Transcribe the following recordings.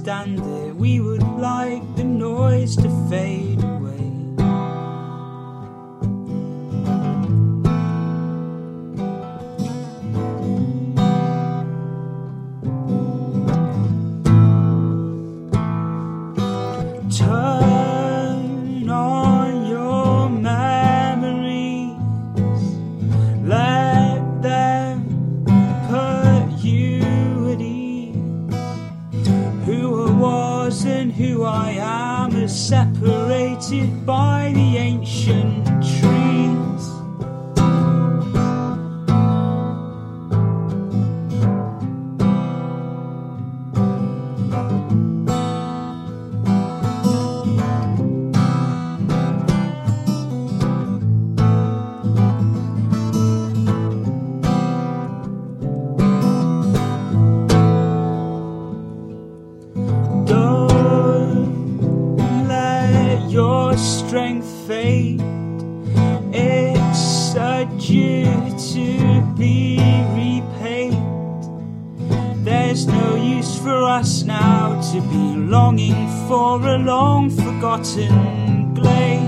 stand it, we would like the noise to fade away. Turn on your memories, let them put you at ease. Who I was and who I am are separated by the ancient trees. Your strength fade, it's a due to be repaid. There's no use for us now to be longing for a long forgotten glade.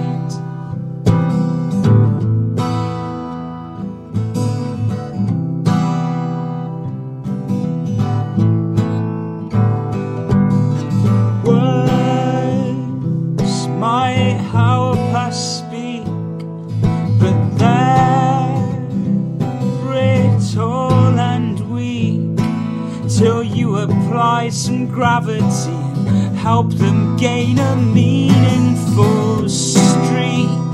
Might help us speak, but they're brittle and weak, till you apply some gravity and help them gain a meaningful streak.